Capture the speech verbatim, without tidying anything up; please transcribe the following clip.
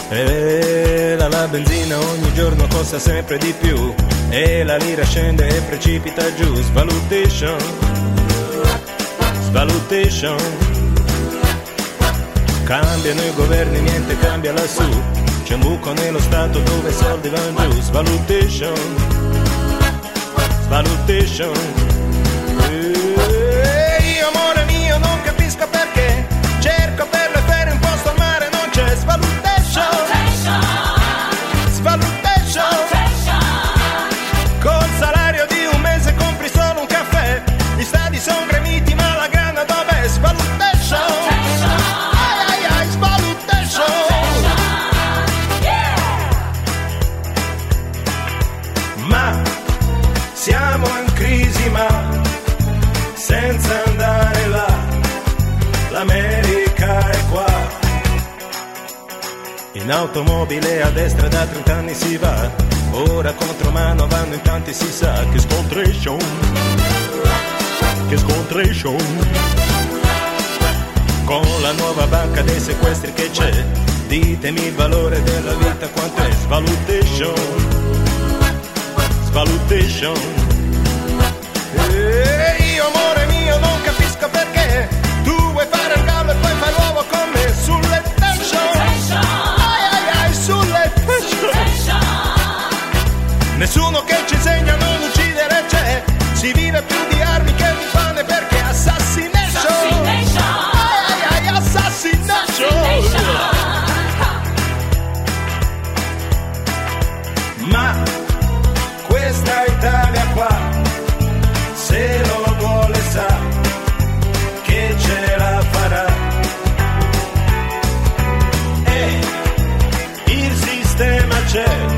E la, la benzina ogni giorno costa sempre di più e la lira scende e precipita giù. Svalutation, svalutation. Cambiano i governi, niente cambia lassù. C'è un buco nello stato dove i soldi vanno giù. Svalutation, svalutation. E io amore mio non capisco perché cerco per le ferie un posto al mare, non c'è. Svalutation, svalutation. Col salario di un mese compri solo un caffè. Gli stadi son gremiti ma la grana dov'è? Svalutation, ai ai ai, svalutation. Ma siamo in crisi, ma senza andare là, l'America è qua. In automobile a destra da trent'anni si va, ora contromano vanno in tanti, si sa. Che scontration, che scontration. Con la nuova banca dei sequestri che c'è, ditemi il valore della vita quant'è. Svalutation, svalutation. E io amore mio non capisco perché tu vuoi fare il gallo e poi fai l'uovo con me. Sulle tension, ai ai ai, sulle tension. Nessuno che ci insegna a non uccidere c'è, si vive più di armi che di pane perché assassination, ai ai ai, assassination. Ma questa Italia qua, se lo vuole sa che ce la farà. E il sistema c'è,